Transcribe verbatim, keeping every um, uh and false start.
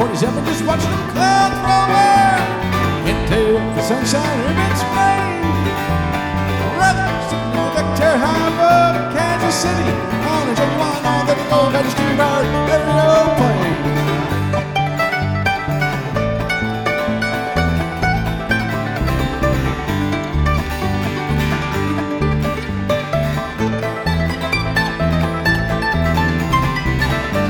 forty-seven, just watching them clouds roll in into the sunshine of its rain. Rather sitting in the deck chair high above Kansas City on a genuine on the old Majesty Road.